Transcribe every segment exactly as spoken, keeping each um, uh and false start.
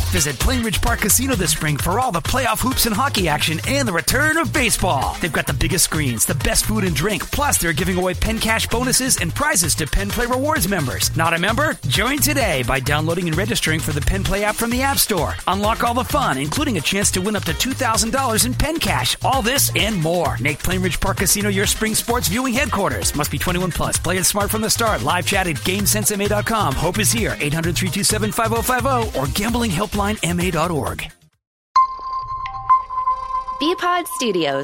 Visit Plainridge Park Casino this spring for all the playoff hoops and hockey action and the return of baseball. They've got the biggest screens, the best food and drink, plus they're giving away Penn Cash bonuses and prizes to Penn Play Rewards members. Not a member? Join today by downloading and registering for the Penn Play app from the App Store. Unlock all the fun, including a chance to win up to two thousand dollars in Penn Cash. All this and more. Make Plainridge Park Casino your spring sports viewing headquarters. Must be twenty-one plus. Play it smart from the start. Live chat at GameSense M A dot com. Hope is here. eight hundred, three two seven, five oh five oh or gambling helpline M A dot org. B-Pod Studios.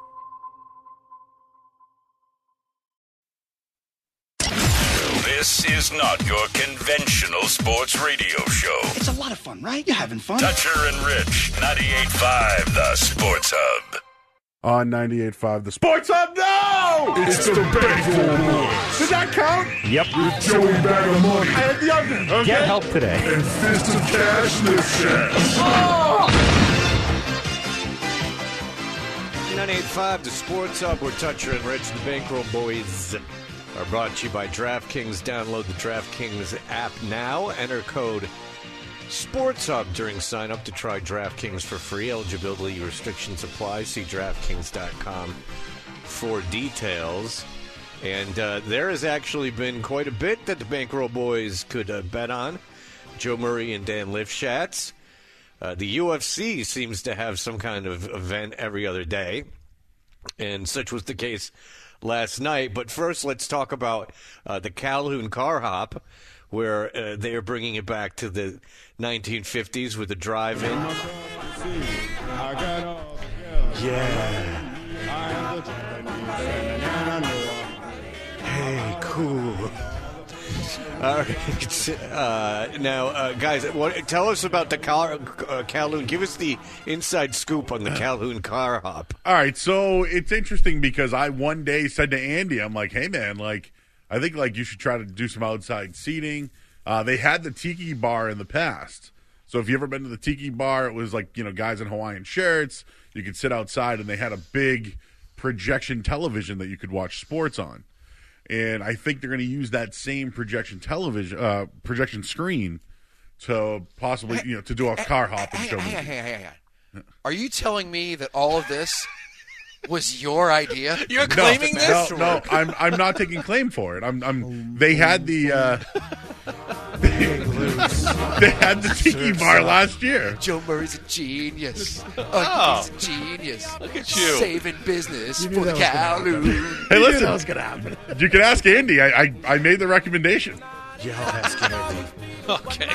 This is not your conventional sports radio show. It's a lot of fun, right? You're having fun. Dutcher and Rich, ninety-eight point five, The Sports Hub. On ninety-eight point five, The Sports Hub. No! It's, it's the, the Bankroll Boys. Did that count? Yep. With Joey Bag of Money. And the other. Okay. Get help today. And Fist of Cash, Lift Shaft. Oh! ninety-eight point five, The Sports Hub. We're Toucher and Rich, the Bankroll Boys. Are brought to you by DraftKings. Download the DraftKings app now. Enter code SportsHub during sign-up to try DraftKings for free. Eligibility restrictions apply. See DraftKings dot com for details. And uh, there has actually been quite a bit that the Bankroll Boys could uh, bet on. Joe Murray and Dan Lifshatz. Uh, the U F C seems to have some kind of event every other day, and such was the case last night. But first, let's talk about uh, the Calhoun Car Hop, where uh, they are bringing it back to the nineteen fifties with a drive-in. Yeah. Hey, cool. All right. Uh, now, uh, guys, what, tell us about the car, uh, Calhoun. Give us the inside scoop on the Calhoun Car Hop. All right, so it's interesting because I one day said to Andy, I'm like, hey, man, like, I think, like, you should try to do some outside seating. Uh, they had the Tiki Bar in the past. So if you ever been to the Tiki Bar, it was like, you know, guys in Hawaiian shirts. You could sit outside, and they had a big projection television that you could watch sports on. And I think they're going to use that same projection television, uh, projection screen to possibly, you know, to do a car hop and show me. Hang on, hang on, hang on. Are you telling me that all of this was your idea? You're claiming no, this? No, no, I'm I'm not taking claim for it. I'm I'm. They had the. Uh, they, they had the Tiki Bar last year. Joe Murray's a genius. Oh. Oh, he's a genius. Look at you. Saving business for the Calhoun. Hey, listen. That was going to happen. You can ask Andy. I, I I made the recommendation. Yeah, I'll ask Andy. Okay.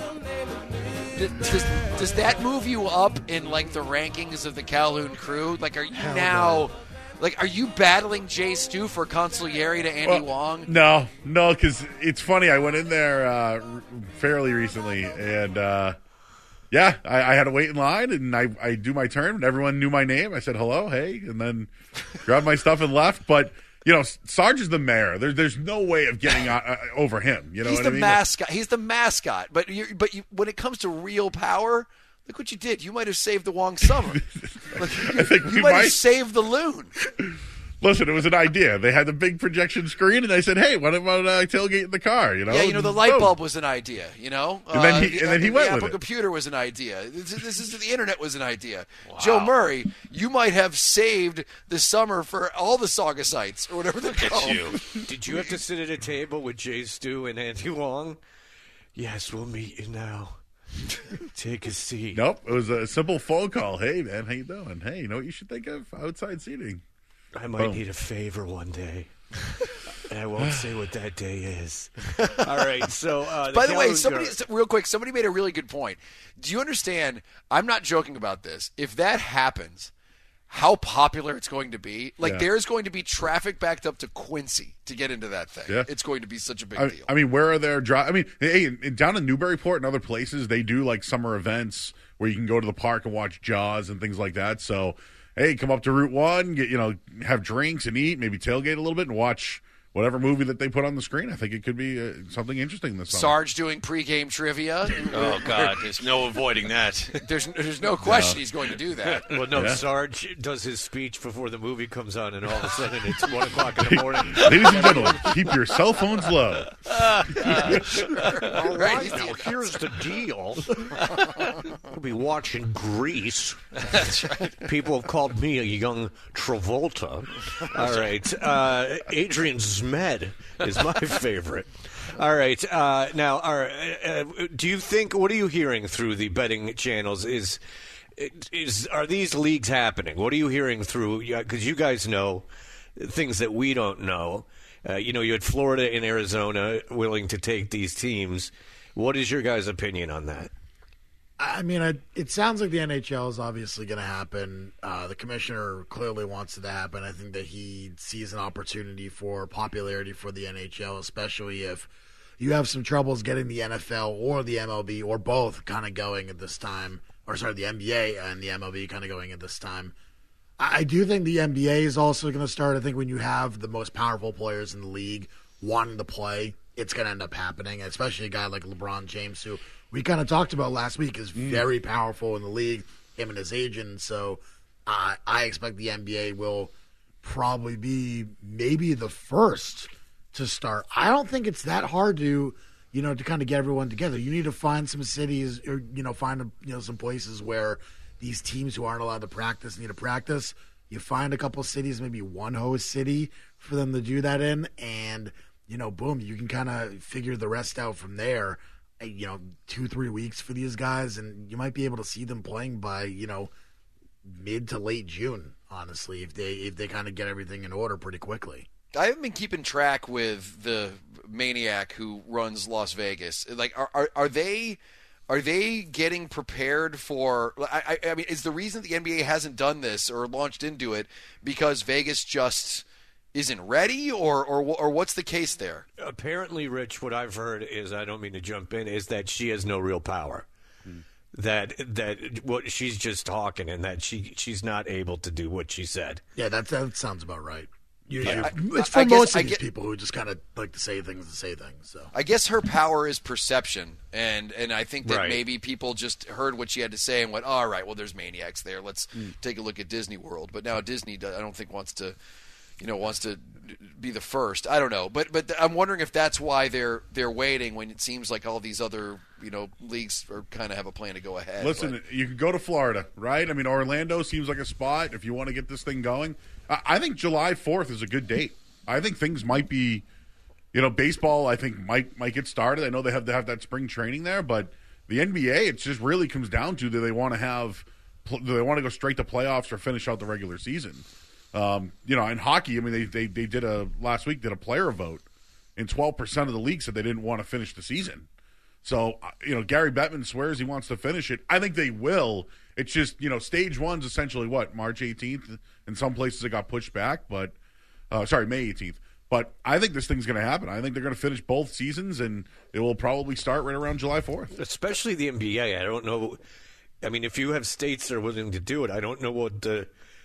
Does, does that move you up in, like, the rankings of the Calhoun crew? Like, are you Hell now... no. Like, are you battling Jay Stu for consigliere to Andy Well, Wong? No, no, because it's funny. I went in there uh, fairly recently, and uh, yeah, I, I had to wait in line, and I, I do my turn, and everyone knew my name. I said hello, hey, and then grabbed my stuff and left. But you know, Sarge is the mayor. There, there's no way of getting uh, over him. You know, He's what the I mean? mascot. He's the mascot. But you but you, when it comes to real power, look what you did. You might have saved the Wong summer. Like, you I think we you might, might have saved the loon. Listen, it was an idea. They had the big projection screen, and I said, "Hey, why don't I uh, tailgate in the car?" You know, Yeah, you know, the light Boom. bulb was an idea. You know, And then he- Uh, and then he the, went the with Apple it. computer was an idea. This, this is the internet was an idea. Joe Murray, you might have saved the summer for all the saga sites or whatever they're Look called. at you. Did you have to sit at a table with Jay Stu and Andy Wong? Yes, we'll meet you now. Take a seat. Nope, it was a simple phone call. Hey, man, how you doing? Hey, you know what you should think of? Outside seating. I might Boom. need a favor one day. And I won't say what that day is. All right, so... Uh, By the way, Calhoun somebody, Gar- s- real quick, somebody made a really good point. Do you understand? I'm not joking about this. If that happens, how popular it's going to be. Like, Yeah. there's going to be traffic backed up to Quincy to get into that thing. Yeah. It's going to be such a big I, deal. I mean, where are their dri I mean, hey, in- down in Newburyport and other places, they do like summer events where you can go to the park and watch Jaws and things like that. So, hey, come up to Route One, get you know, have drinks and eat, maybe tailgate a little bit and watch whatever movie that they put on the screen. I think it could be uh, something interesting this summer. Sarge doing pregame trivia. Oh, God. There's no avoiding that. There's there's no question no. he's going to do that. Well, no, yeah. Sarge does his speech before the movie comes on, and all of a sudden it's one o'clock in the morning. Ladies and gentlemen, keep your cell phones low. Uh, uh, sure. All right, now here's the deal. We'll be watching Grease. That's right. People have called me a young Travolta. All right. Uh, Adrian Zmed is my favorite. All right. Uh, now, are, uh, do you think, what are you hearing through the betting channels? Is is Are these leagues happening? What are you hearing through? Because you guys know things that we don't know. Uh, you know, you had Florida and Arizona willing to take these teams. What is your guys' opinion on that? I mean, I, it sounds like the N H L is obviously going to happen. Uh, the commissioner clearly wants it to happen. I think that he sees an opportunity for popularity for the N H L, especially if you have some troubles getting the N F L or the M L B or both kind of going at this time. Or, sorry, the N B A and the M L B kind of going at this time. I, I do think the N B A is also going to start. I think when you have the most powerful players in the league wanting to play, it's going to end up happening, especially a guy like LeBron James, who we kind of talked about last week, is very powerful in the league, him and his agent. So uh, I expect the N B A will probably be maybe the first to start. I don't think it's that hard to, you know, to kind of get everyone together. You need to find some cities or, you know, find, a, you know, some places where these teams who aren't allowed to practice need to practice. You find a couple cities, maybe one host city for them to do that in, and, you know, boom, you can kind of figure the rest out from there. You know, two, three weeks for these guys, and you might be able to see them playing by, you know, mid to late June, honestly, if they if they kind of get everything in order pretty quickly. I haven't been keeping track with the maniac who runs Las Vegas. Like, are are, are they are they getting prepared for? I, I mean, is the reason the N B A hasn't done this or launched into it because Vegas just isn't ready, or, or or what's the case there? Apparently, Rich, what I've heard is, I don't mean to jump in, is that she has no real power. Hmm. That that what she's just talking, and that she she's not able to do what she said. Yeah, that that sounds about right. Usually, I, it's for I most guess, of these get, people who just kind of like to say things to say things. So I guess her power is perception, and and I think that right. maybe people just heard what she had to say and went, all right, well, there's maniacs there. Let's mm. take a look at Disney World. But now Disney, I don't think wants to. You know, wants to be the first. I don't know, but but I'm wondering if that's why they're they're waiting when it seems like all these other you know leagues are kind of have a plan to go ahead. Listen, but. You can go to Florida, right? I mean, Orlando seems like a spot if you want to get this thing going. I, I think July fourth is a good date. I think things might be, you know, baseball. I think might might get started. I know they have to have that spring training there, but the N B A, it just really comes down to do they want to have, do they want to go straight to playoffs or finish out the regular season? Um, you know, in hockey, I mean, they, they they did a last week did a player vote, and twelve percent of the league said they didn't want to finish the season. So, you know, Gary Bettman swears he wants to finish it. I think they will. It's just, you know, stage one's essentially what, March eighteenth? In some places it got pushed back, but uh, sorry, May eighteenth. But I think this thing's going to happen. I think they're going to finish both seasons, and it will probably start right around July fourth. Especially the N B A. I don't know. I mean, if you have states that are willing to do it, I don't know what the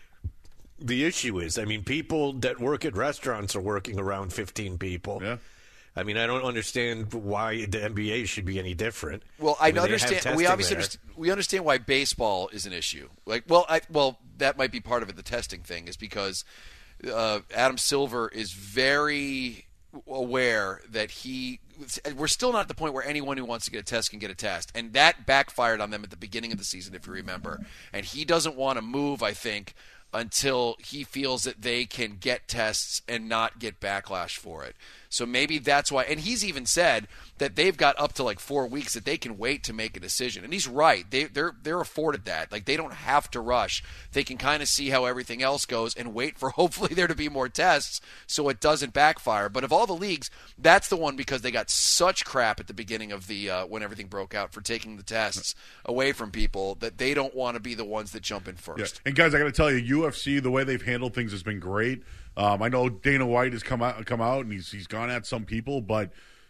the issue is. I mean, people that work at restaurants are working around fifteen people. Yeah. I mean, I don't understand why the N B A should be any different. Well, I, I mean, understand. We obviously understand, we understand why baseball is an issue. Like, well, I, well, that might be part of it. The testing thing is because uh, Adam Silver is very aware that he. We're still not at the point where anyone who wants to get a test can get a test, and that backfired on them at the beginning of the season, if you remember. And he doesn't want to move, I think, until he feels that they can get tests and not get backlash for it. So maybe that's why. And he's even said that they've got up to like four weeks that they can wait to make a decision. And he's right. They, they're they're afforded that. Like, they don't have to rush. They can kind of see how everything else goes and wait for hopefully there to be more tests so it doesn't backfire. But of all the leagues, that's the one because they got such crap at the beginning of the uh, when everything broke out for taking the tests away from people that they don't want to be the ones that jump in first. Yeah. And guys, I got to tell you, U F C, the way they've handled things has been great. Um, I know Dana White has come out, come out, and he's he's gone at some people, but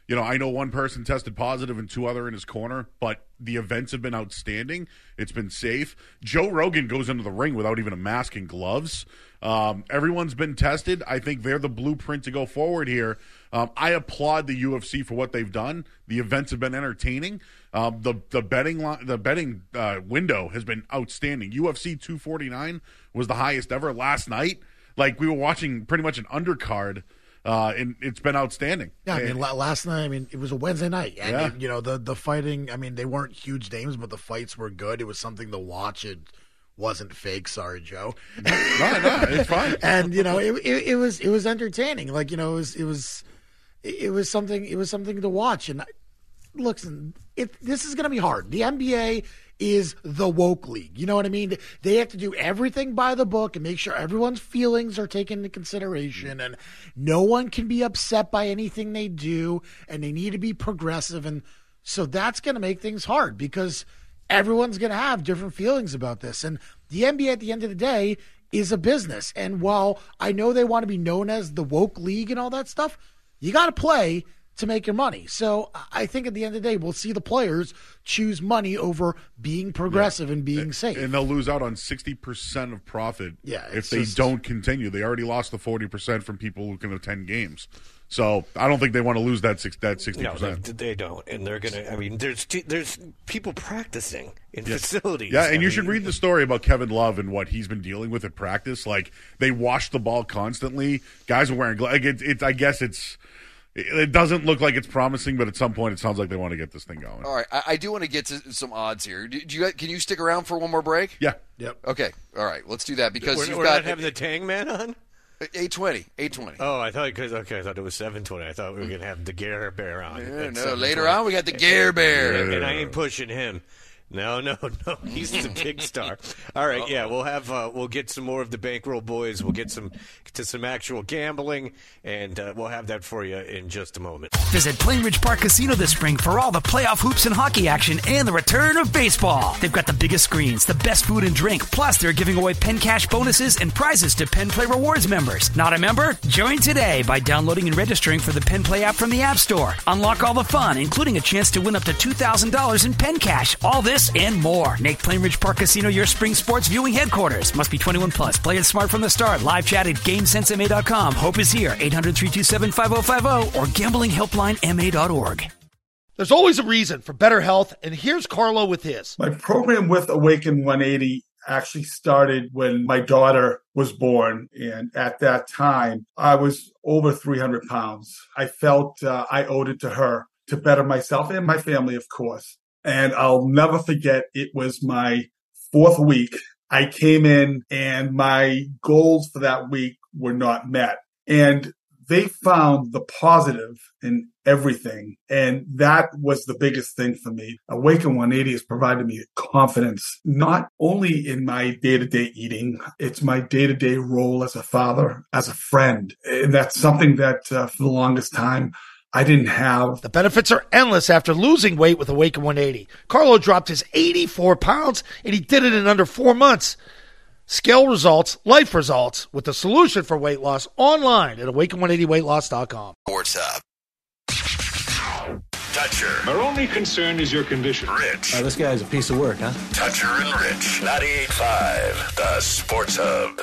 You know, I know one person tested positive and two other in his corner, but the events have been outstanding. It's been safe. Joe Rogan goes into the ring without even a mask and gloves. Um, everyone's been tested. I think they're the blueprint to go forward here. Um, I applaud the U F C for what they've done. The events have been entertaining. Um, the the betting li- the betting uh, window has been outstanding. U F C two forty-nine was the highest ever last night. Like, we were watching pretty much an undercard. Uh, and it's been outstanding. Yeah, I mean, la- last night, I mean, it was a Wednesday night. And, Yeah. it, you know, the, the fighting, I mean, they weren't huge names, but the fights were good. It was something to watch. It wasn't fake. Sorry, Joe. no, no, it's fine. And, you know, it, it, it was it was entertaining. Like, you know, it was, it was, it was something, it was something to watch. And, I, listen, it, this is going to be hard. The N B A is the woke league. You know what I mean? They have to do everything by the book and make sure everyone's feelings are taken into consideration, and no one can be upset by anything they do, and they need to be progressive. And so that's going to make things hard because everyone's going to have different feelings about this. And the N B A at the end of the day is a business. And while I know they want to be known as the woke league and all that stuff, you got to play to make your money. So I think at the end of the day, we'll see the players choose money over being progressive yeah. and being and, safe. And they'll lose out on sixty percent of profit yeah, if they just, don't continue. They already lost the forty percent from people who can attend games. So I don't think they want to lose that six, that sixty percent. No, they, they don't. And they're going to, I mean, there's there's people practicing in yes. facilities. Yeah, and I you mean, should read the story about Kevin Love and what he's been dealing with at practice. Like, they wash the ball constantly. Guys are wearing gloves. Like, it, it, I guess it's, it doesn't look like it's promising, but at some point it sounds like they want to get this thing going. All right, I, I do want to get to some odds here. Do, do you can you stick around for one more break? Yeah. Yep. Okay. All right. Let's do that because we're, you've we're got not having the Tang Man on. Eight twenty. Eight twenty. Oh, I thought because okay, I thought it was seven twenty. I thought we were gonna have the Gare Bear on. Yeah, no, later on we got the Gare Bear, and, and I ain't pushing him. No, no, no. He's the big star. All right, yeah, we'll have uh, we'll get some more of the Bankroll Boys. We'll get some to some actual gambling, and uh, we'll have that for you in just a moment. Visit Plainridge Park Casino this spring for all the playoff hoops and hockey action and the return of baseball. They've got the biggest screens, the best food and drink, plus they're giving away Penn Cash bonuses and prizes to Penn Play Rewards members. Not a member? Join today by downloading and registering for the Penn Play app from the App Store. Unlock all the fun, including a chance to win up to two thousand dollars in Penn Cash. All this and more. Make Plainridge Park Casino your spring sports viewing headquarters. Must be twenty-one plus. Play it smart from the start. Live chat at game sense m a dot com. Hope is here. eight hundred, three two seven, five oh five oh or gambling helpline m a dot org. There's always a reason for better health, and here's Carlo with his. My program with Awaken one eighty actually started when my daughter was born, and at that time, I was over three hundred pounds. I felt uh, I owed it to her to better myself and my family, of course. And I'll never forget, it was my fourth week. I came in and my goals for that week were not met. And they found the positive in everything. And that was the biggest thing for me. Awaken one eighty has provided me confidence, not only in my day-to-day eating, it's my day-to-day role as a father, as a friend. And that's something that uh, for the longest time, I didn't have. The benefits are endless after losing weight with Awaken one eighty. Carlo dropped his eighty-four pounds, and he did it in under four months. Scale results, life results, with the solution for weight loss online at awaken one eighty weight loss dot com. Sports Hub. Toucher. Our only concern is your condition. Rich. Uh, this guy's a piece of work, huh? Toucher and Rich. ninety-eight point five, the Sports Hub.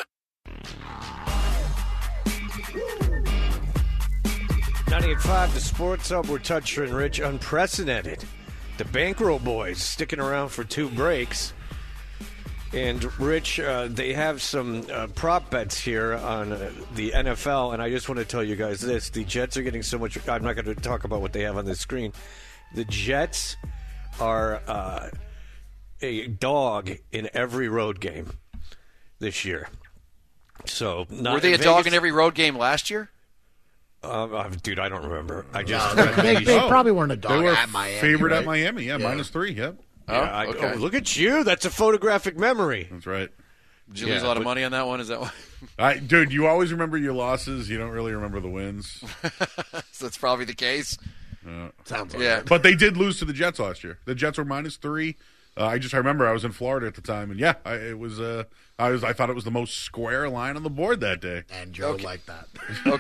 ninety-eight point five, the Sports Hub. We're Toucher and Rich. Unprecedented. The Bankroll Boys sticking around for two breaks. And, Rich, uh, they have some uh, prop bets here on uh, the N F L, and I just want to tell you guys this. The Jets are getting so much – I'm not going to talk about what they have on the screen. The Jets are uh, a dog in every road game this year. So not Were they a Vegas, dog in every road game last year? Uh, uh, dude, I don't remember. I just no, they, they, they oh, probably weren't a dog they were at Miami. Favorite right? at Miami, yeah, yeah, minus three, yep. Yeah, oh, I, okay. oh, look at you. That's a photographic memory. That's right. Did you Yeah, lose a lot of but- money on that one? Is that why? I, dude, you always remember your losses. You don't really remember the wins. So that's probably the case. Uh, Sounds like Yeah. it. but they did lose to the Jets last year. The Jets were minus three. Uh, I just I remember I was in Florida at the time, and yeah, I, it was. Uh, I was. I thought it was the most square line on the board that day. And Joe Okay. liked that.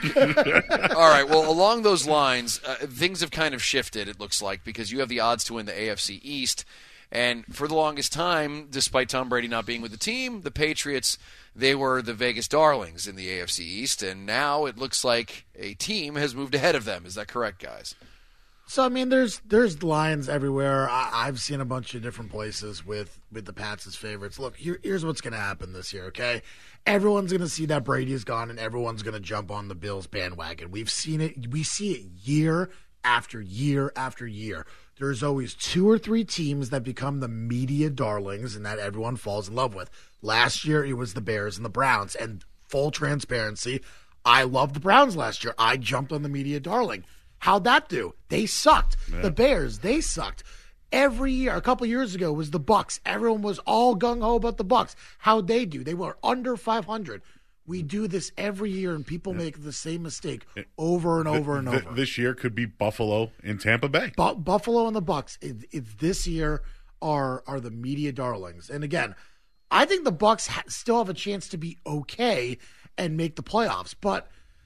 Okay. All right. Well, along those lines, uh, things have kind of shifted, it looks like, because you have the odds to win the A F C East. And for the longest time, despite Tom Brady not being with the team, the Patriots, they were the Vegas darlings in the A F C East. And now it looks like a team has moved ahead of them. Is that correct, guys? So I mean, there's there's lines everywhere. I, I've seen a bunch of different places with with the Pats as favorites. Look, here, here's what's going to happen this year. Okay, everyone's going to see that Brady is gone, and everyone's going to jump on the Bills bandwagon. We've seen it. We see it year after year after year. There's always two or three teams that become the media darlings and that everyone falls in love with. Last year, it was the Bears and the Browns. And full transparency, I loved the Browns last year. I jumped on the media darling. How'd that do? They sucked. Yeah. The Bears, they sucked. Every year, a couple years ago, was the Bucks. Everyone was all gung-ho about the Bucks. How'd they do? They were under five hundred. We do this every year, and people make the same mistake over and over and Th- over. This year could be Buffalo and Tampa Bay. Bu- Buffalo and the Bucks, it, it's this year are are the media darlings. And again, I think the Bucks ha- still have a chance to be okay and make the playoffs. But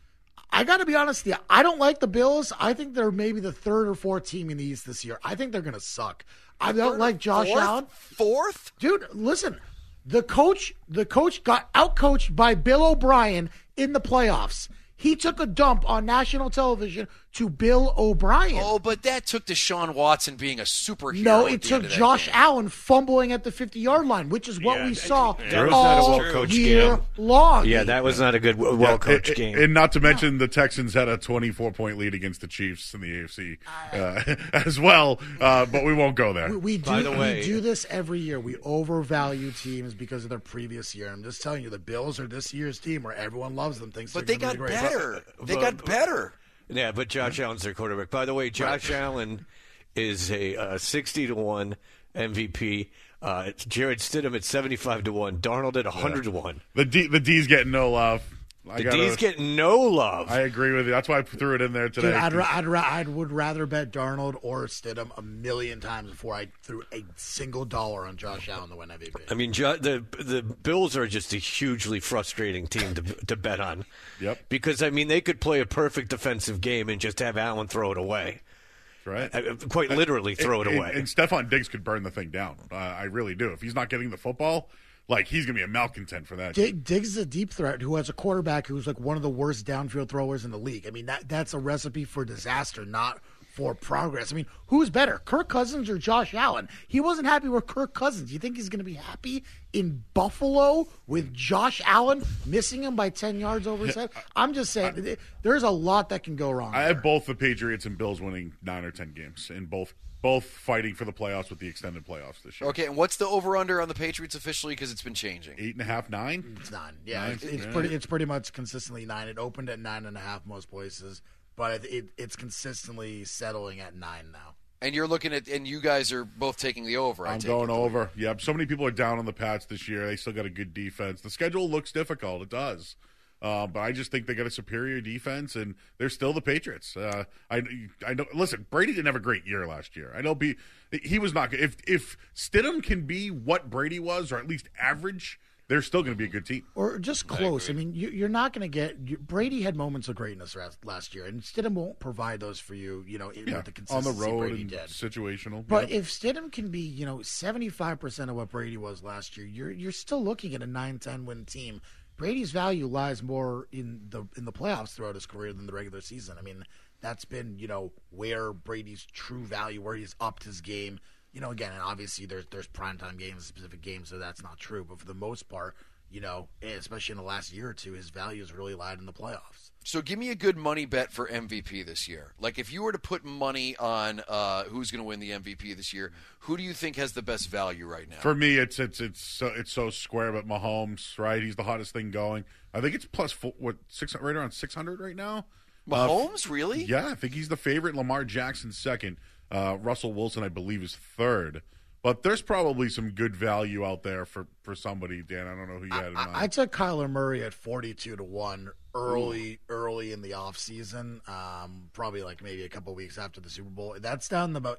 I got to be honest with you, I don't like the Bills. I think they're maybe the third or fourth team in the East this year. I think they're going to suck. I don't like Josh Fourth? Allen. Fourth? Dude, listen. The coach, the coach got outcoached by Bill O'Brien in the playoffs. He took a dump on national television to Bill O'Brien. Oh, but that took Deshaun Watson being a superhero. No, at it the took end of that Josh game. Allen fumbling at the fifty-yard line, which is what Yeah, we that- saw that was all not a well-coached year game. long. Yeah, that was not a good, Yeah, well-coached and- game. And not to mention the Texans had a twenty-four point lead against the Chiefs in the A F C uh, as well, uh, but we won't go there. We, we do By the way- we do this every year. We overvalue teams because of their previous year. I'm just telling you, the Bills are this year's team where everyone loves them. Thinks But they're they gonna got be great. better. They but- got better. Yeah, but Josh Allen's their quarterback. By the way, Josh Allen is a uh, sixty to one M V P. Uh, it's Jared Stidham at seventy-five to one. Darnold at one hundred to one. The D, the D's getting no love. I The gotta- D's getting no love. I agree with you. That's why I threw it in there today. Dude, I'd, ra- I'd, ra- I would rather bet Darnold or Stidham a million times before I threw a single dollar on Josh Allen to win M V P. I mean, Jo- the the Bills are just a hugely frustrating team to to bet on. Yep. Because I mean, they could play a perfect defensive game and just have Allen throw it away. Right? Uh, Quite literally throw and, it away. And, and Stephon Diggs could burn the thing down. Uh, I really do. If he's not getting the football, like he's gonna be a malcontent for that. Dig, Diggs is a deep threat who has a quarterback who's like one of the worst downfield throwers in the league. I mean, that that's a recipe for disaster, not for progress. I mean, who's better, Kirk Cousins or Josh Allen? He wasn't happy with Kirk Cousins. You think he's going to be happy in Buffalo with Josh Allen missing him by ten yards over his head? I'm just saying, there's a lot that can go wrong. I there. have both the Patriots and Bills winning nine or ten games, and both both fighting for the playoffs with the extended playoffs this year. Okay, and what's the over-under on the Patriots officially? Because it's been changing. Eight and a half, nine. It's nine. Yeah, Nine? it's, it's Yeah. pretty. It's pretty much consistently nine. It opened at nine and a half most places, but it, it, it's consistently settling at nine now. And you're looking at, and you guys are both taking the over. I I'm take going it. over. Yep. So many people are down on the Pats this year. They still got a good defense. The schedule looks difficult. It does. Uh, but I just think they got a superior defense, and they're still the Patriots. Uh, I, I know. Listen, Brady didn't have a great year last year. I know. Be he was not. If if Stidham can be what Brady was, or at least average, they're still going to be a good team. Or just close. I, I mean, you, you're not going to get you, Brady had moments of greatness last, last year, and Stidham won't provide those for you. You know, in, Yeah, with the on the consistency road Brady and did. situational. But Yep. if Stidham can be, you know, seventy-five percent of what Brady was last year, you're you're still looking at a nine ten win team. Brady's value lies more in the in the playoffs throughout his career than the regular season. I mean, that's been, you know, where Brady's true value, where he's upped his game. You know, again, and obviously there's there's primetime games, specific games, so that's not true. But for the most part, you know, especially in the last year or two, his value has really lied in the playoffs. So give me a good money bet for M V P this year. Like if you were to put money on uh, who's going to win the M V P this year, who do you think has the best value right now? For me, it's it's it's so, it's so square. But Mahomes, right? He's the hottest thing going. I think it's plus four, what six right around six hundred right now. Mahomes, uh, really? Yeah, I think he's the favorite. Lamar Jackson second. Uh, Russell Wilson, I believe, is third. But there's probably some good value out there for, for somebody, Dan. I don't know who you had in mind. I, I took Kyler Murray at forty-two to one early, Ooh. early in the offseason, um, probably like maybe a couple weeks after the Super Bowl. That's down to about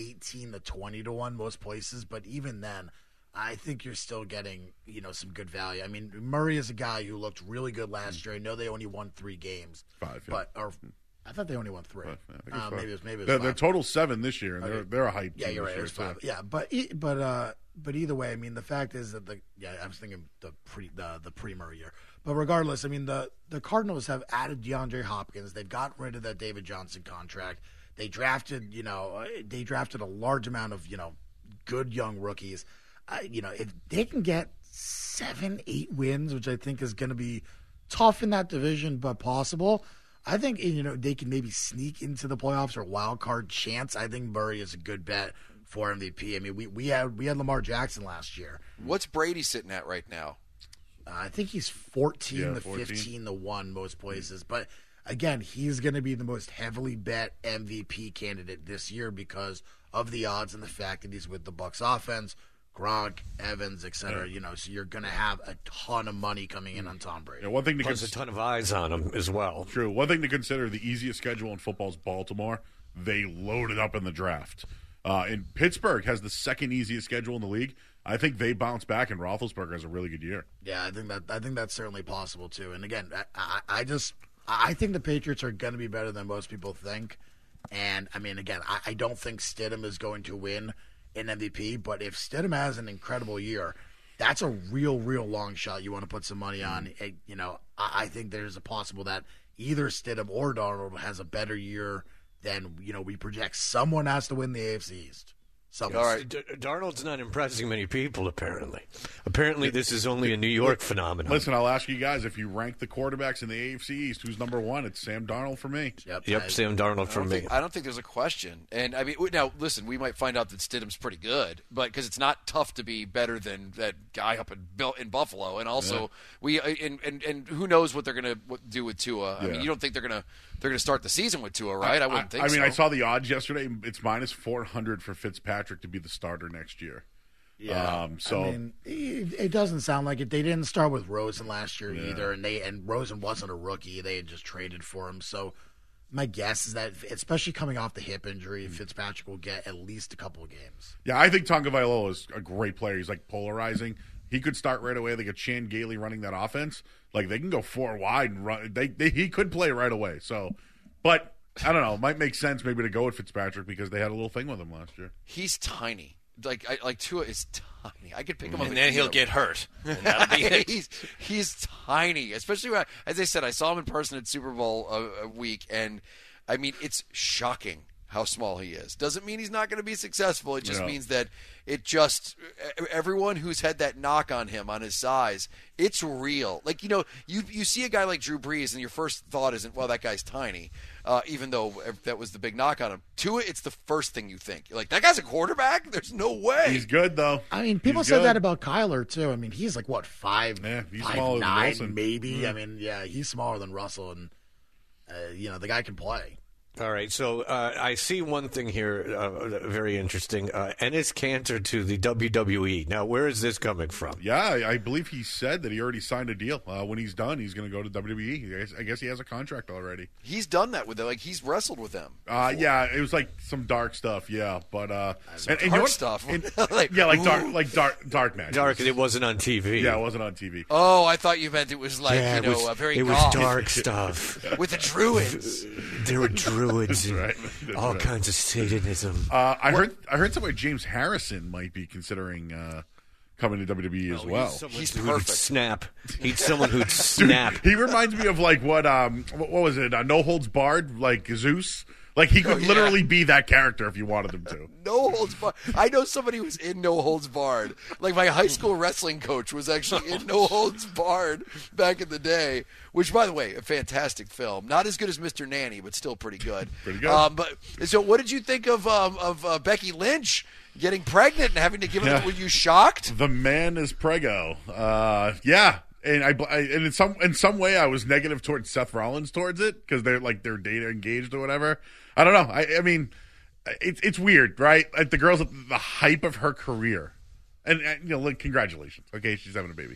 eighteen to twenty to one most places, but even then, I think you're still getting, you know, some good value. I mean, Murray is a guy who looked really good last year. I know they only won three games. Five, yeah. But, or I thought they only won three. Five, yeah, I think it was uh, five. maybe it was, maybe it was they're, five. they're total seven this year, and Okay. they're, they're a hype Yeah, team you're this right. It year, was so- five. Yeah, but e- but uh, but either way, I mean, the fact is that the yeah, I was thinking the pre the the pre Murray year. But regardless, I mean, the the Cardinals have added DeAndre Hopkins. They've gotten rid of that David Johnson contract. They drafted, you know, they drafted a large amount of, you know, good young rookies. Uh, you know, if they can get seven, eight wins, which I think is going to be tough in that division, but possible. I think, you know, they can maybe sneak into the playoffs or wild card chance. I think Murray is a good bet for M V P. I mean, we, we had we had Lamar Jackson last year. What's Brady sitting at right now? Uh, I think he's fourteen Yeah, to fourteen. fifteen to one most places. But again, he's going to be the most heavily bet M V P candidate this year because of the odds and the fact that he's with the Bucs offense, Gronk, Evans, et cetera. Yeah. You know, so you're going to have a ton of money coming in on Tom Brady. Yeah, one thing to Plus cons- a ton of eyes on him as well. True. One thing to consider: the easiest schedule in football is Baltimore. They loaded up in the draft. Uh, and Pittsburgh has the second easiest schedule in the league. I think they bounce back, and Roethlisberger has a really good year. Yeah, I think that I think that's certainly possible too. And again, I, I, I just I think the Patriots are going to be better than most people think. And I mean, again, I, I don't think Stidham is going to win an M V P, but if Stidham has an incredible year, that's a real, real long shot you want to put some money on. It, you know, I, I think there's a possible that either Stidham or Darnold has a better year than, you know, we project. Someone has to win the A F C East. Someone. All right. D- Darnold's not impressing many people, apparently. Apparently, this is only a New York phenomenon. Listen, I'll ask you guys, if you rank the quarterbacks in the A F C East, who's number one? It's Sam Darnold for me. Yep, Yep, I- Sam Darnold I for don't, me. think, I don't think there's a question. And I mean, now listen, we might find out that Stidham's pretty good, but because it's not tough to be better than that guy up in Bill- in Buffalo, and also Yeah. we and, and and who knows what they're going to do with Tua? I Yeah. mean, you don't think they're going to they're going to start the season with Tua, right? I, wouldn't think. I mean, so. I saw the odds yesterday. It's minus four hundred for Fitzpatrick to be the starter next year. Yeah, Um, so I mean, it, it doesn't sound like it. They didn't start with Rosen last year Yeah. either, and they and Rosen wasn't a rookie. They had just traded for him. So my guess is that, especially coming off the hip injury, Fitzpatrick will get at least a couple of games. yeah, I think Tonga Vailoa is a great player. He's like polarizing. He could start right away. They got Chan Gailey running that offense. Like they can go four wide and run. They, they he could play right away. So, but I don't know. It might make sense maybe to go with Fitzpatrick because they had a little thing with him last year. He's tiny. Like I, like Tua is tiny. I could pick him up, And then he'll get hurt. And that'll be it. he's he's tiny, especially when, as I said, I saw him in person at Super Bowl a, a week, and I mean it's shocking how small he is. Doesn't mean he's not going to be successful. It just Yeah. means that it just everyone who's had that knock on him on his size, it's real. Like you know, you you see a guy like Drew Brees, and your first thought isn't, well, that guy's tiny. Uh, even though that was the big knock on him. Tua, it's the first thing you think. You're like, that guy's a quarterback? There's no way. He's good though. I mean, people He's said good. that about Kyler too. I mean, he's like what five, Yeah, he's five smaller than nine, Wilson. maybe. Mhm. I mean, yeah, he's smaller than Russell, and uh, you know the guy can play. All right, so uh, I see one thing here, uh, very interesting. Uh, Enes Kanter to the W W E. Now, where is this coming from? Yeah, I I believe he said that he already signed a deal. Uh, when he's done, he's going to go to W W E. I guess, I guess he has a contract already. He's done that with them. Like he's wrestled with them. Uh, yeah, it was like some dark stuff. Yeah, but uh, Some and, and you dark know what? stuff. And- Like, yeah, like ooh. dark, like dark, dark matches. Dark, it wasn't on T V. Yeah, it wasn't on T V. Oh, I thought you meant it was like Yeah, you it know was, a very it was goth. dark stuff. with the druids. There were druids and right. That's all right. kinds of Satanism. Uh, I heard, I heard somewhere James Harrison might be considering uh, coming to W W E as well. He's someone He's who'd perfect. snap. He's someone who'd Dude, snap. he reminds me of like what um what, what was it? Uh, No Holds Barred, like Zeus. Like he could Oh, yeah. literally be that character if you wanted him to. No Holds Barred. I know somebody who's in No Holds Barred. Like my high school wrestling coach was actually in No Holds Barred back in the day. Which, by the way, a fantastic film. Not as good as Mister Nanny, but still pretty good. Pretty good. Um, but so, what did you think of um, of uh, Becky Lynch getting pregnant and having to give Yeah. it? Were you shocked? The man is prego. Uh, yeah, and I, I and in some in some way I was negative towards Seth Rollins towards it because they're like they're data engaged or whatever. I don't know. I, I mean, it's it's weird, right? Like the girl's at the hype of her career, and, and you know, like, congratulations. Okay, she's having a baby,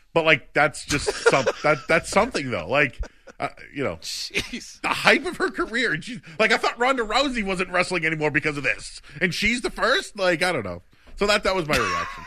But like that's just some that that's something though. Like uh, you know, Jeez. the hype of her career. And she's like, I thought Ronda Rousey wasn't wrestling anymore because of this, and she's the first. Like I don't know. So that that was my reaction.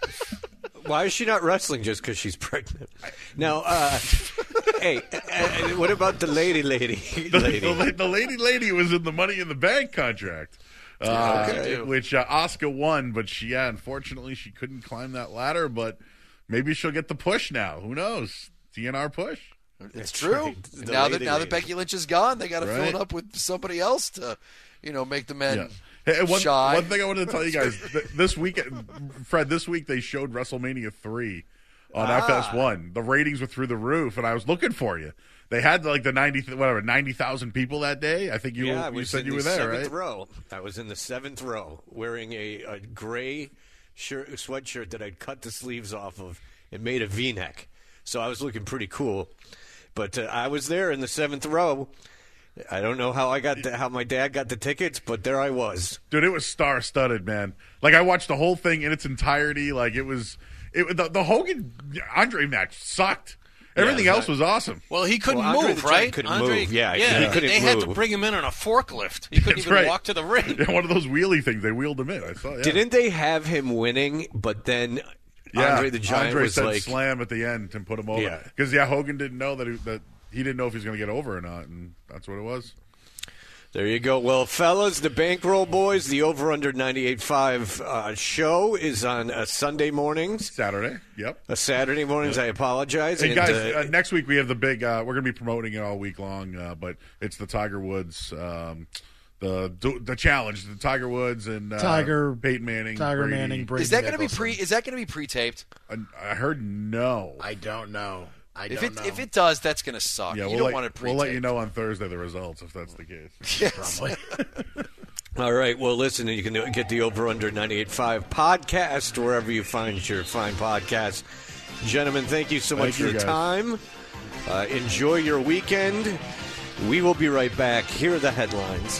Why is she not wrestling just because she's pregnant? Now, uh, hey, uh, what about the lady, lady, The, lady? the, the lady, lady was in the Money in the Bank contract, uh, Okay. which uh, Asuka won, but she, yeah, unfortunately, she couldn't climb that ladder. But maybe she'll get the push now. Who knows? T N R push. It's That's true. right. The Now that lady now that lady. Becky Lynch is gone, they got to fill Right. it up with somebody else to, you know, make the men Yeah. Hey, one, shy. one thing I wanted to tell you guys th- this week, Fred, this week they showed WrestleMania three on Ah. F S one. The ratings were through the roof, and I was looking for you. They had like the ninety, whatever, ninety thousand people that day. I think you, yeah, I you was said in you the were there, seventh right? row. I was in the seventh row wearing a, a gray shirt, sweatshirt that I'd cut the sleeves off of and made a V-neck. So I was looking pretty cool. But uh, I was there in the seventh row. I don't know how I got the, how my dad got the tickets, but there I was. Dude, it was star studded, man. Like I watched the whole thing in its entirety. Like it was, it the, the Hogan Andre match sucked. Everything Yeah, else was awesome. Well, he couldn't Well, Andre move, the Giant right? couldn't Andre, move. Yeah, yeah. he couldn't they had to move. bring him in on a forklift. He couldn't That's even right. walk to the ring. Yeah, one of those wheelie things. They wheeled him in. I saw. Yeah. Didn't they have him winning, but then Yeah, Andre the Giant Andre was said like, slam at the end and put him over. Yeah. Because yeah, Hogan didn't know that he, that he didn't know if he was going to get over or not, and that's what it was. there you go. Well, fellas, the Bankroll Boys, the Over Under ninety-eight point five uh, show is on uh, Sunday mornings. Saturday. Yep. Uh, Saturday mornings, I apologize. Hey And, guys, uh, uh, next week we have the big. Uh, we're going to be promoting it all week long, uh, but it's the Tiger Woods, um, the the challenge, the Tiger Woods and uh, Tiger- Peyton Manning, Tiger Brady. Manning, Brady is that going to be Nicholson. pre? Is that going to be pre-taped? I, I heard no. I don't know. I If don't it know. if it does, that's going to suck. Yeah, you we'll don't let, want it we'll pre-taped. let you know on Thursday the results if that's the case. Yes. all right. Well, listen, you can get the Over Under ninety-eight point five podcast wherever you find your fine podcasts. Gentlemen, thank you so much Thank you, for your guys. time. Uh, enjoy your weekend. We will be right back. Here are the headlines.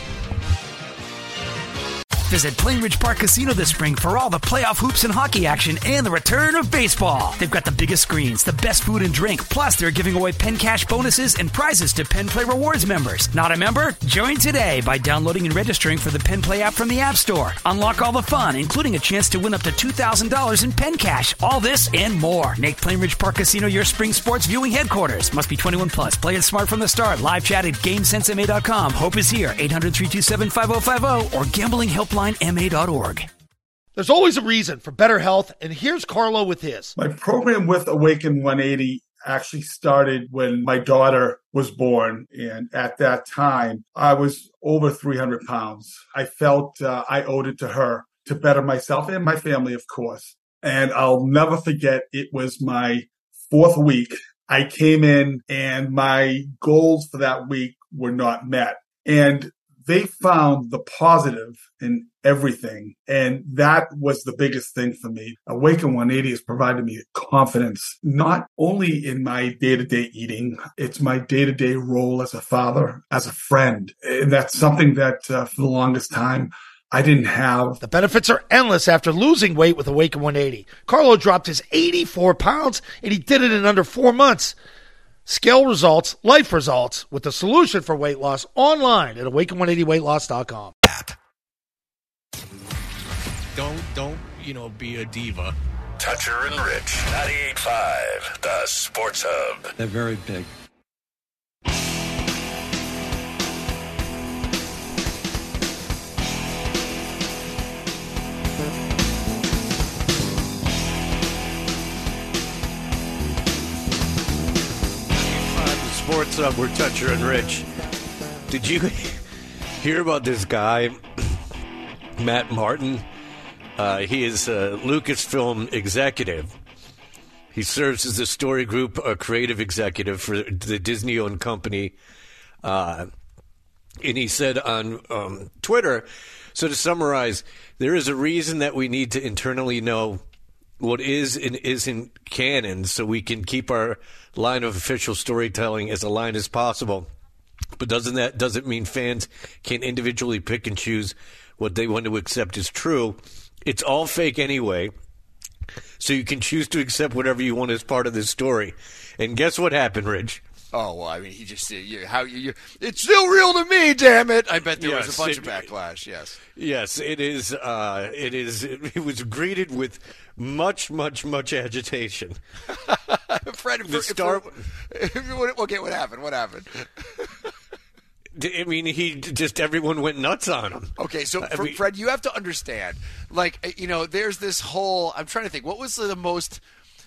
Visit Plainridge Park Casino this spring for all the playoff hoops and hockey action and the return of baseball. They've got the biggest screens, the best food and drink, plus they're giving away Penn Cash bonuses and prizes to Penn Play Rewards members. Not a member? Join today by downloading and registering for the Penn Play app from the App Store. Unlock all the fun, including a chance to win up to two thousand dollars in Penn Cash. All this and more. Make Plainridge Park Casino your spring sports viewing headquarters. Must be twenty-one plus. Play it smart from the start. Live chat at game sense M A dot com. Hope is here. eight hundred, three two seven, five oh five oh or gambling helpline M A dot org. There's always a reason for better health, and here's Carlo with his. My program with Awaken one eighty actually started when my daughter was born. And at that time, I was over three hundred pounds. I felt uh, I owed it to her to better myself and my family, of course. And I'll never forget, it was my fourth week. I came in and my goals for that week were not met. And they found the positive in everything. And that was the biggest thing for me. Awaken one eighty has provided me confidence, not only in my day-to-day eating, it's my day-to-day role as a father, as a friend. And that's something that uh, for the longest time, I didn't have. The benefits are endless after losing weight with Awaken one eighty. Carlo dropped his eighty-four pounds, and he did it in under four months. Scale results, life results, with the solution for weight loss online at awaken one eighty weight loss dot com. Don't, don't, you know, be a diva. Toucher and Rich, ninety-eight point five, the Sports Hub. They're very big. The Sports Hub, we're Toucher and Rich. Did you hear about this guy, Matt Martin? Uh, he is a Lucasfilm executive. He serves as the story group uh, creative executive for the Disney-owned company. Uh, and he said on um, Twitter, so to summarize, there is a reason that we need to internally know what is and isn't canon so we can keep our line of official storytelling as aligned as possible. But doesn't that doesn't mean fans can individually pick and choose what they want to accept as true. It's all fake anyway. So you can choose to accept whatever you want as part of this story. And guess what happened, Rich? Oh, well, I mean, he just said, you, how you, you, it's still real to me, damn it. I bet there Yes, was a bunch it- of backlash, yes. Yes, it is. Uh, it is. It was greeted with much, much, much agitation. Fred, The if, star- if, if, what- okay, what happened? What happened? I mean, he just everyone went nuts on him. Okay, so I for, mean- Fred, you have to understand, like, you know, there's this whole, I'm trying to think, what was the most,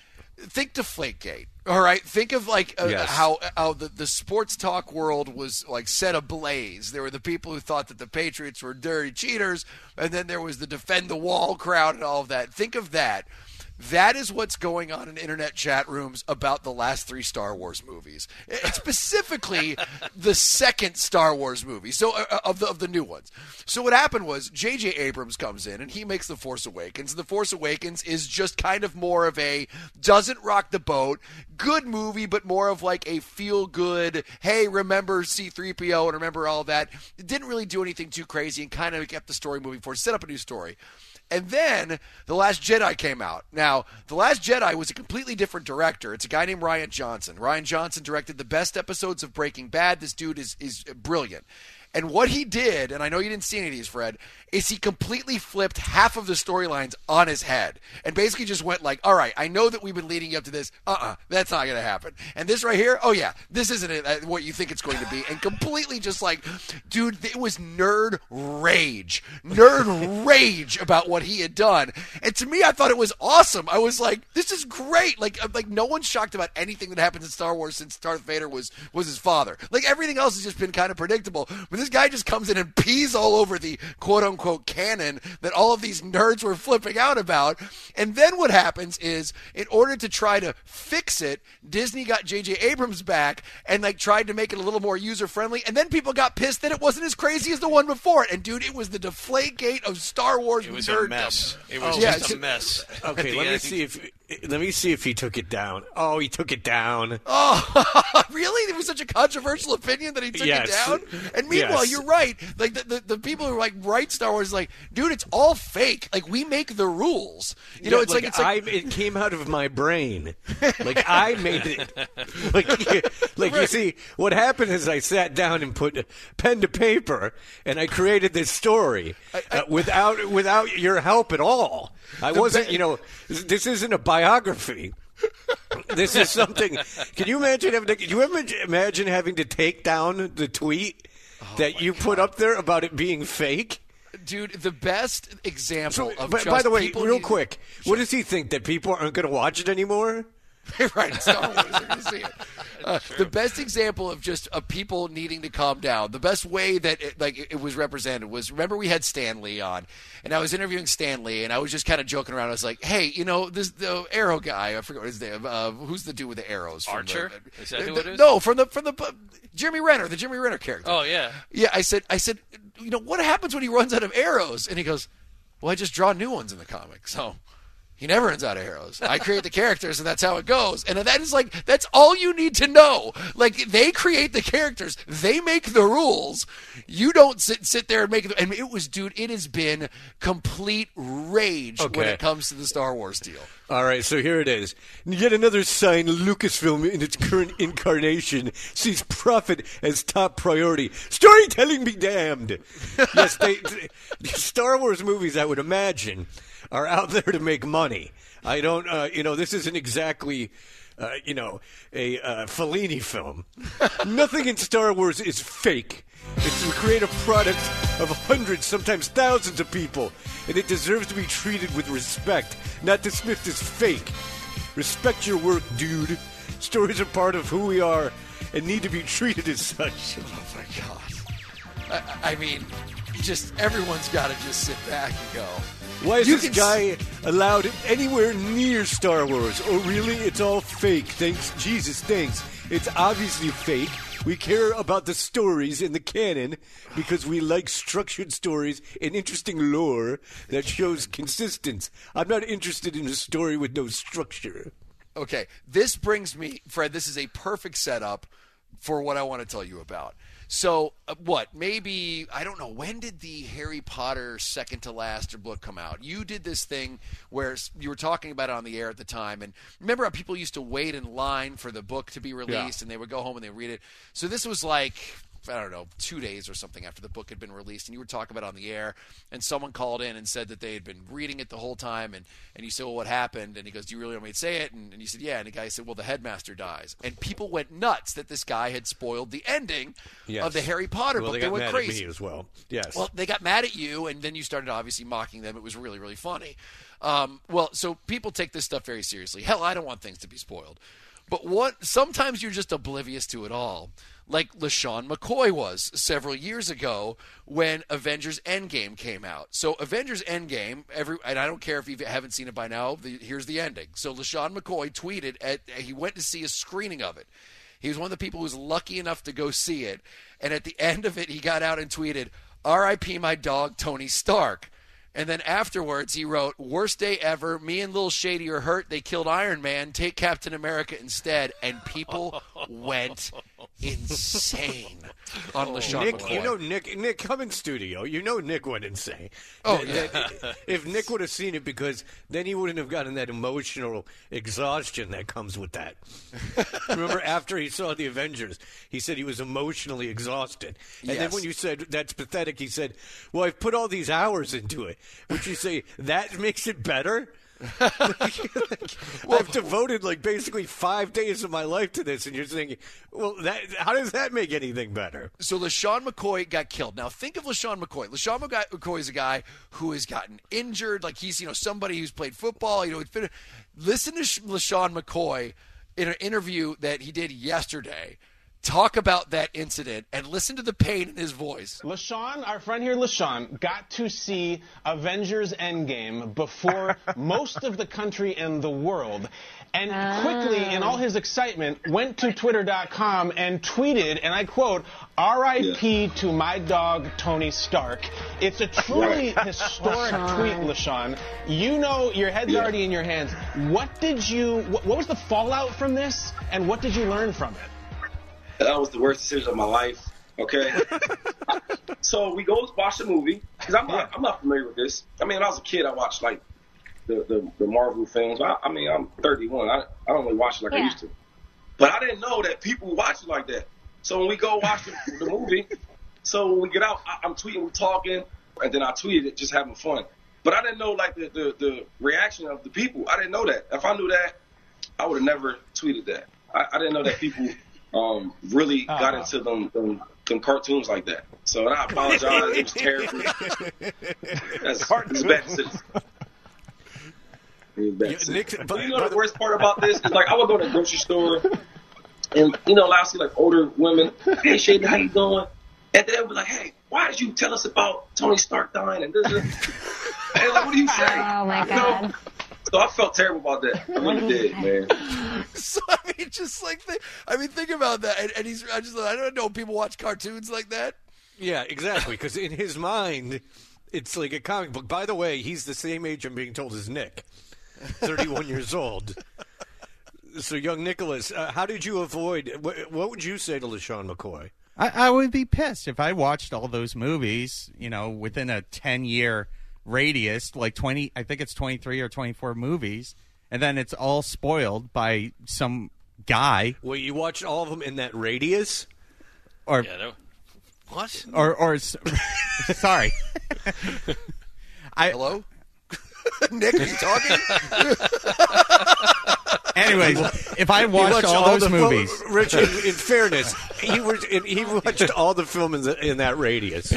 think Deflategate, all right? Think of, like, uh, Yes. how how the, the sports talk world was, like, set ablaze. There were the people who thought that the Patriots were dirty cheaters, and then there was the defend the wall crowd and all of that. Think of that. That is what's going on in internet chat rooms about the last three Star Wars movies. It's specifically the second Star Wars movie, so uh, of the of the new ones. So what happened was J J Abrams comes in and he makes The Force Awakens. The Force Awakens is just kind of more of a doesn't rock the boat, good movie, but more of like a feel good. Hey, remember C three P O and remember all that. It didn't really do anything too crazy and kind of kept the story moving forward, set up a new story. And then The Last Jedi came out. Now, The Last Jedi was a completely different director. It's a guy named Rian Johnson. Rian Johnson directed the best episodes of Breaking Bad. This dude is is brilliant. And what he did, and I know you didn't see any of these, Fred, is he completely flipped half of the storylines on his head and basically just went like, all right, I know that we've been leading you up to this. Uh-uh, that's not going to happen. And this right here, oh, yeah, this isn't it, uh, what you think it's going to be. And completely just like, dude, it was nerd rage. Nerd rage about what he had done. And to me, I thought it was awesome. I was like, this is great. Like, like no one's shocked about anything that happens in Star Wars since Darth Vader was, was his father. Like, everything else has just been kind of predictable. But this guy just comes in and pees all over the quote-unquote canon that all of these nerds were flipping out about. And then what happens is, in order to try to fix it, Disney got J J Abrams back and like tried to make it a little more user-friendly. And then people got pissed that it wasn't as crazy as the one before it. And dude, it was the Deflategate of Star Wars It was nerddom. a mess. It was Oh, yeah, just a mess. Okay, At let the me end, see if let me see if he took it down. Oh, he took it down. Oh, really? It was such a controversial opinion that he took Yes. it down? And meanwhile, Yes. you're right. Like, the, the, the people who like write Star Wars, like, dude, it's all fake. Like, we make the rules. You know, Yeah, it's like, it's like, I, it came out of my brain. Like I made it. Like, like you see, what happened is I sat down and put pen to paper, and I created this story uh, without without your help at all. I wasn't, you know, this isn't a biography. This is something. Can you imagine having to, can you ever imagine having to take down the tweet that you put up there about it being fake? dude, the best example So, of but, just by the way, people real need- quick, what does he think, that people aren't going to watch it anymore? Right, Star Wars, they're going to see it. Uh, the best example of just uh, people needing to calm down, the best way that it, like it was represented was, remember we had Stan Lee on, and I was interviewing Stan Lee, and I was just kind of joking around. I was like, hey, you know, this the arrow guy, I forget what his name, uh, who's the dude with the arrows? from Archer? The, Is that who the- it is? No, from the from the uh, Jeremy Renner, the Jeremy Renner character. Oh, yeah. Yeah, I said, I said, you know, what happens when he runs out of arrows? And he goes, well, I just draw new ones in the comic, so. He never runs out of arrows. I create the characters, and that's how it goes. And that is like, that's all you need to know. Like, they create the characters. They make the rules. You don't sit sit there and make it. And it was, dude, it has been complete rage when Okay. it comes to the Star Wars deal. All right, so here it is. Yet another sign Lucasfilm in its current incarnation sees profit as top priority. Storytelling be damned. Yes, they, they, Star Wars movies, I would imagine, are out there to make money. I don't, uh, you know, this isn't exactly, uh, you know, a uh, Fellini film. Nothing in Star Wars is fake. It's the creative product of hundreds, sometimes thousands of people, and it deserves to be treated with respect, not dismissed as fake. Respect your work, dude. Stories are part of who we are and need to be treated as such. Oh, my God. I, I mean, just everyone's got to just sit back and go. Why is You this can guy allowed anywhere near Star Wars? Oh, really? It's all fake. Thanks, Jesus, thanks. It's obviously fake. We care about the stories in the canon because we like structured stories and interesting lore that shows consistency. I'm not interested in a story with no structure. Okay, this brings me, Fred, this is a perfect setup for what I want to tell you about. So uh, what? Maybe I don't know. When did the Harry Potter second to last book come out? You did this thing where you were talking about it on the air at the time, and remember how people used to wait in line for the book to be released, yeah. and they would go home and they read it. So this was like, I don't know, two days or something after the book had been released, and you were talking about it on the air, and someone called in and said that they had been reading it the whole time, and, and you said, well, what happened? And he goes, do you really want me to say it? And, and you said, yeah. And the guy said, well, the headmaster dies. And people went nuts that this guy had spoiled the ending yes. of the Harry Potter well, book. They, they got went mad crazy. At me as well. Yes. Well, they got mad at you, and then you started obviously mocking them. It was really, really funny. Um, well, so people take this stuff very seriously. Hell, I don't want things to be spoiled. But what? Sometimes you're just oblivious to it all. Like LaShawn McCoy was several years ago when Avengers Endgame came out. So Avengers Endgame, every and I don't care if you haven't seen it by now, the, here's the ending. So LaShawn McCoy tweeted, at, he went to see a screening of it. He was one of the people who was lucky enough to go see it. And at the end of it, he got out and tweeted, R I P my dog, Tony Stark. And then afterwards, he wrote, worst day ever. Me and Lil Shady are hurt. They killed Iron Man. Take Captain America instead. And people went insane on LaShawn Nick, McCoy. you know, Nick, Nick, come in studio. You know Nick went insane. Oh, that, yeah. that, if Nick would have seen it, because then he wouldn't have gotten that emotional exhaustion that comes with that. Remember, after he saw the Avengers, he said he was emotionally exhausted. And yes. then when you said, that's pathetic, he said, well, I've put all these hours into it. Would you say that makes it better? like, well, I've devoted like basically five days of my life to this, and you're thinking, well, that, how does that make anything better? So LaShawn McCoy got killed. Now think of LaShawn McCoy. LaShawn McCoy is a guy who has gotten injured, like he's you know somebody who's played football. You know, it's been, listen to LaShawn McCoy in an interview that he did yesterday. Talk about that incident and listen to the pain in his voice. LaShawn, our friend here, LaShawn, got to see Avengers Endgame before most of the country and the world. And quickly, in all his excitement, went to Twitter dot com and tweeted, and I quote, R I P yeah. to my dog, Tony Stark. It's a truly historic tweet, LaShawn. You know, your head's yeah. already in your hands. What did you, what, what was the fallout from this, and what did you learn from it? That was the worst decision of my life. Okay, so we go watch the movie because I'm not I'm not familiar with this. I mean, when I was a kid, I watched like the the, the Marvel films. I, I mean, I'm thirty-one. I I don't really watch it like yeah. I used to. But I didn't know that people watch it like that. So when we go watch the, the movie, so when we get out, I, I'm tweeting, we're talking, and then I tweeted it, just having fun. But I didn't know like the the, the reaction of the people. I didn't know that. If I knew that, I would have never tweeted that. I, I didn't know that people. Um, really uh-huh. got into them, them them cartoons like that. So and I apologize. It was terrible. That's, that's bad decision. Yeah, Nick, but, you know but, the worst part about this is like I would go to the grocery store and you know I see like older women, hey Shady, how you doing? And then they'll be like, hey, why did you tell us about Tony Stark dying? And this, and like, what do you say? Oh my god. You know? So I felt terrible about that. I really did, man. So I mean, just like, think, I mean, think about that. And, and he's, I just, I don't know, people watch cartoons like that. Yeah, exactly. Because in his mind, it's like a comic book. By the way, he's the same age I'm being told as Nick, thirty-one years old. So, young Nicholas, uh, how did you avoid? What, what would you say to LaShawn McCoy? I, I would be pissed if I watched all those movies, you know, within a ten-year radius, like twenty, I think it's twenty-three or twenty-four movies, and then it's all spoiled by some guy. Well, you watched all of them in that radius? Or yeah, no. What? Or, or sorry. I, Hello? Nick, are you talking? Anyways, if I watched, watched all, all those the, movies, well, Rich, in, in fairness, he was he watched all the films in, in that radius.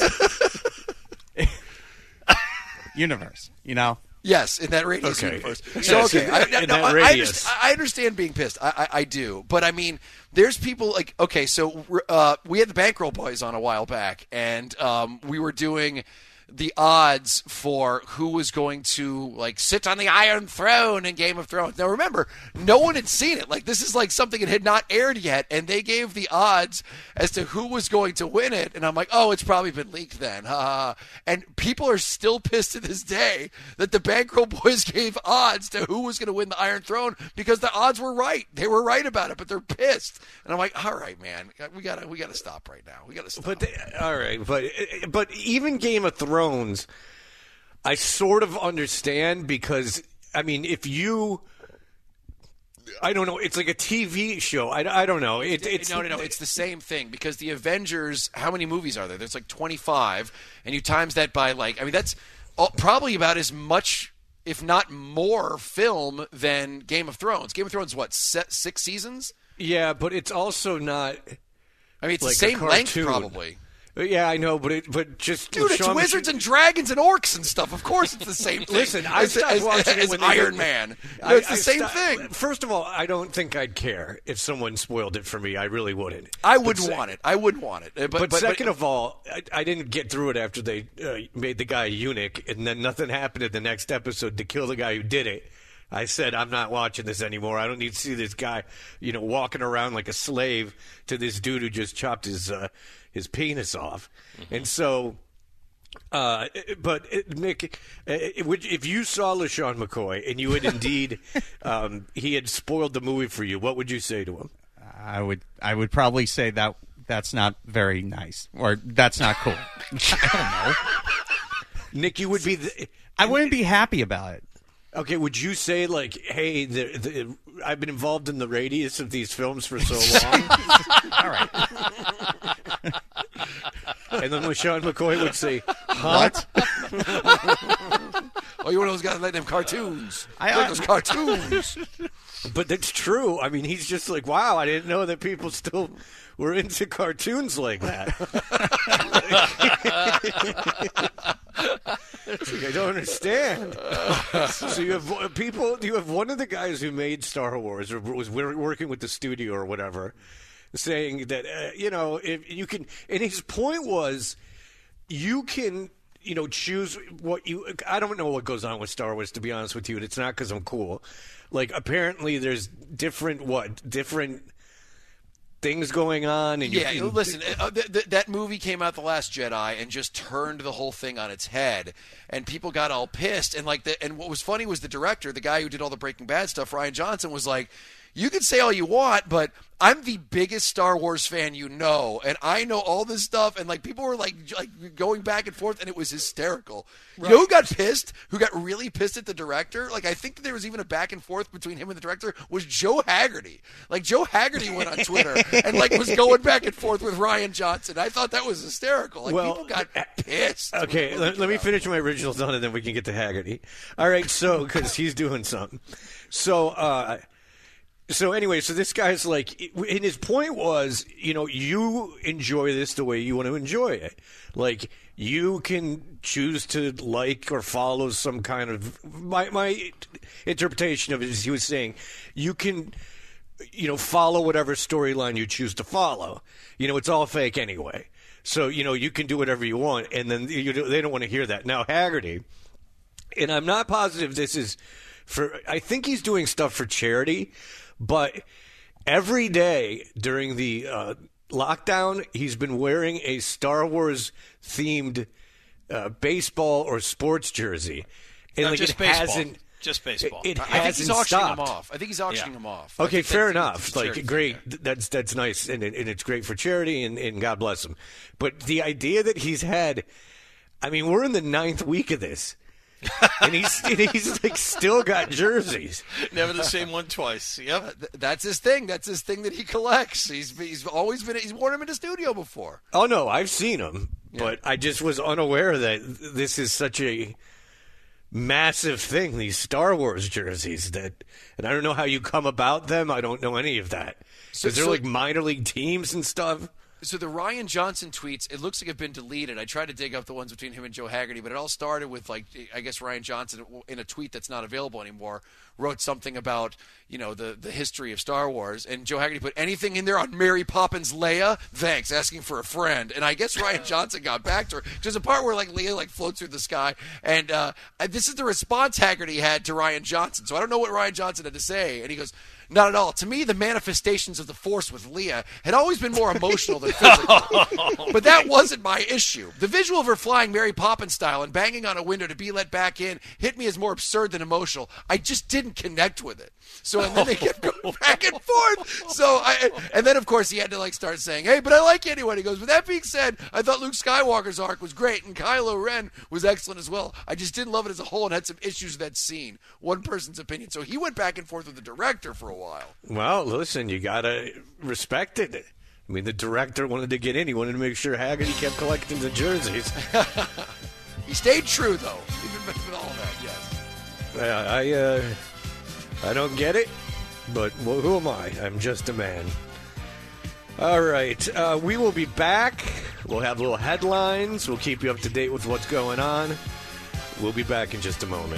Universe, you know. Yes, in that radius okay. universe. So yes, okay, in, I, in no, that I, radius. I, I understand being pissed. I, I, I do, but I mean, there's people like okay, so uh, we had the Bankroll Boys on a while back, and um, we were doing the odds for who was going to like sit on the Iron Throne in Game of Thrones. Now remember, no one had seen it. Like this is like something that had not aired yet, and they gave the odds as to who was going to win it. And I'm like, oh, it's probably been leaked then. Uh, and people are still pissed to this day that the Bankroll Boys gave odds to who was going to win the Iron Throne because the odds were right. They were right about it, but they're pissed. And I'm like, all right, man, we gotta we gotta stop right now. We gotta stop. But they, all right, but but even Game of Thrones. Thrones, I sort of understand because, I mean, if you, I don't know, it's like a T V show. I, I don't know. It, it's no, no, no. It's the same thing because the Avengers, how many movies are there? There's like twenty-five, and you times that by like, I mean, that's all, probably about as much, if not more, film than Game of Thrones. Game of Thrones, what, set, six seasons? Yeah, but it's also not. I mean, it's like the same length, probably. Yeah, I know, but it, but just dude, it's Sean wizards and dragons and orcs and stuff. Of course, it's the same thing. Listen, I as, stopped as, watching as, it when as they Iron did- Man. I- No, it's the I same stopped- thing. First of all, I don't think I'd care if someone spoiled it for me. I really wouldn't. I But wouldn't se- want it. I wouldn't want it. Uh, But, But, but, second but, of all, I, I didn't get through it after they uh, made the guy a eunuch, and then nothing happened in the next episode to kill the guy who did it. I said, I'm not watching this anymore. I don't need to see this guy, you know, walking around like a slave to this dude who just chopped his uh, his penis off. Mm-hmm. And so, uh, but uh, Nick, uh, if you saw LaShawn McCoy and you had indeed, um, he had spoiled the movie for you, what would you say to him? I would I would probably say that that's not very nice, or that's not cool. I don't know. Nick, you would be. The, I wouldn't be happy about it. Okay, would you say like, hey, the, the, I've been involved in the radius of these films for so long? All right. And then LaShawn McCoy would say, huh? What? Oh, you're one of those guys like them cartoons. I- I like those cartoons. But that's true. I mean, he's just like, wow, I didn't know that people still were into cartoons like that. It's like, I don't understand. So you have people, you have one of the guys who made Star Wars or was working with the studio or whatever, saying that, uh, you know, if you can, and his point was, you can, you know, choose what you, I don't know what goes on with Star Wars, to be honest with you, and it's not because I'm cool. Like, apparently there's different, what, different things going on. And Yeah, you, listen, uh, th- th- that movie came out, The Last Jedi, and just turned the whole thing on its head, and people got all pissed. And like, the, and what was funny was the director, the guy who did all the Breaking Bad stuff, Rian Johnson, was like, you can say all you want, but I'm the biggest Star Wars fan you know, and I know all this stuff. And like, people were like, like going back and forth, and it was hysterical. Right. You know who got pissed? Who got really pissed at the director? Like, I think that there was even a back and forth between him and the director. Was Joe Haggerty? Like, Joe Haggerty went on Twitter and like was going back and forth with Rian Johnson. I thought that was hysterical. Like, Well, people got pissed. Okay, let, let me finish my original thought, and then we can get to Haggerty. All right, so because he's doing something. So, uh, so anyway, so this guy's like, and his point was, you know, you enjoy this the way you want to enjoy it. Like, you can choose to like or follow some kind of, my my interpretation of it is he was saying, you can, you know, follow whatever storyline you choose to follow. You know, it's all fake anyway. So, you know, you can do whatever you want, and then you, they don't want to hear that. Now, Haggerty, and I'm not positive this is for, I think he's doing stuff for charity, but every day during the uh, lockdown, he's been wearing a Star Wars-themed uh, baseball or sports jersey. And No, like, just it baseball. hasn't, Just baseball. It, it I think hasn't he's auctioning stopped. them off. I think he's auctioning Yeah. them off. Okay, I think fair that's- enough. that's Like, charity. great. That's that's nice, and it, and it's great for charity, and, and God bless him. But the idea that he's had, I mean, we're in the ninth week of this, and he's and he's like still got jerseys. Never the same one twice. Yep. Uh, th- That's his thing. That's his thing that he collects. He's he's always been. He's worn them in the studio before. Oh no, I've seen him, but I just was unaware that this is such a massive thing. These Star Wars jerseys that, and I don't know how you come about them. I don't know any of that. So- Is there so- like minor league teams and stuff? So the Rian Johnson tweets, it looks like have been deleted. I tried to dig up the ones between him and Joe Haggerty, but it all started with, like, I guess Rian Johnson in a tweet that's not available anymore, wrote something about, you know, the, the history of Star Wars, and Joe Haggerty put anything in there on Mary Poppins Leia? Thanks, asking for a friend. And I guess Ryan Johnson got back to her. There's a part where, like, Leia, like, floats through the sky, and uh, this is the response Haggerty had to Ryan Johnson. So I don't know what Ryan Johnson had to say, and he goes, not at all. To me, the manifestations of the Force with Leia had always been more emotional than physical. But that wasn't my issue. The visual of her flying Mary Poppins style and banging on a window to be let back in hit me as more absurd than emotional. I just didn't connect with it. So, and then they kept going back and forth. So, I, and then, of course, he had to, like, start saying, hey, but I like anyone. He goes, with that being said, I thought Luke Skywalker's arc was great, and Kylo Ren was excellent as well. I just didn't love it as a whole and had some issues with that scene. One person's opinion. So he went back and forth with the director for a while. Well, listen, you got to respect it. I mean, the director wanted to get in. He wanted to make sure Haggerty kept collecting the jerseys. He stayed true, though, even with all that, yes. Uh, I, uh, I don't get it, but well, who am I? I'm just a man. All right, uh, we will be back. We'll have little headlines. We'll keep you up to date with what's going on. We'll be back in just a moment.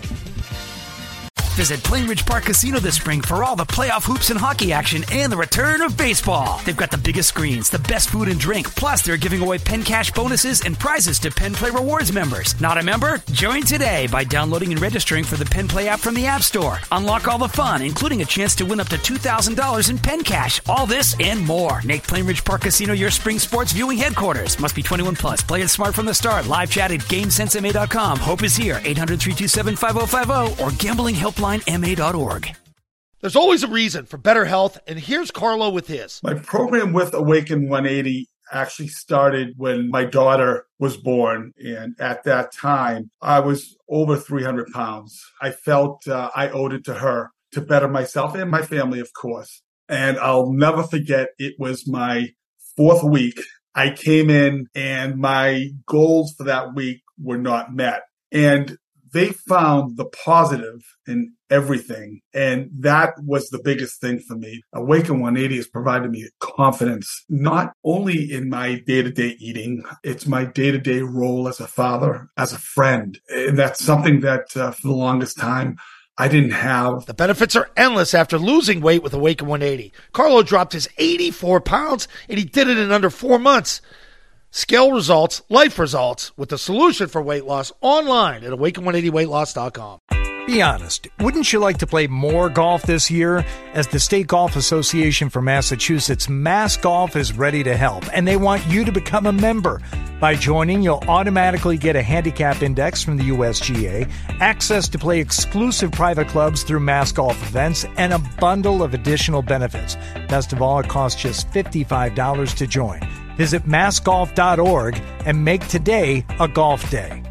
Visit Plainridge Park Casino this spring for all the playoff hoops and hockey action and the return of baseball. They've got the biggest screens, the best food and drink, plus they're giving away Penn Cash bonuses and prizes to Penn Play Rewards members. Not a member? Join today by downloading and registering for the Penn Play app from the App Store. Unlock all the fun, including a chance to win up to two thousand dollars in Penn Cash. All this and more. Make Plainridge Park Casino your spring sports viewing headquarters. Must be twenty-one plus. Play it smart from the start. Live chat at GameSense M A dot com. Hope is here. eight hundred, three two seven, five oh five oh or gambling helpline M A dot org. There's always a reason for better health, and here's Carlo with his. My program with Awaken one eighty actually started when my daughter was born, and at that time, I was over three hundred pounds. I felt uh, I owed it to her to better myself and my family, of course. And I'll never forget, it was my fourth week. I came in, and my goals for that week were not met. And they found the positive in everything. And that was the biggest thing for me. Awaken one eighty has provided me confidence, not only in my day-to-day eating, it's my day-to-day role as a father, as a friend. And that's something that uh, for the longest time, I didn't have. The benefits are endless after losing weight with Awaken one eighty. Carlo dropped his eighty-four pounds, and he did it in under four months. Scale results, life results, with the solution for weight loss online at awaken one eighty weight loss dot com. Be honest, wouldn't you like to play more golf this year? As the State Golf Association for Massachusetts, Mass Golf is ready to help, and they want you to become a member. By joining, you'll automatically get a handicap index from the U S G A, access to play exclusive private clubs through Mass Golf events, and a bundle of additional benefits. Best of all, it costs just fifty-five dollars to join. Visit mass golf dot org and make today a golf day.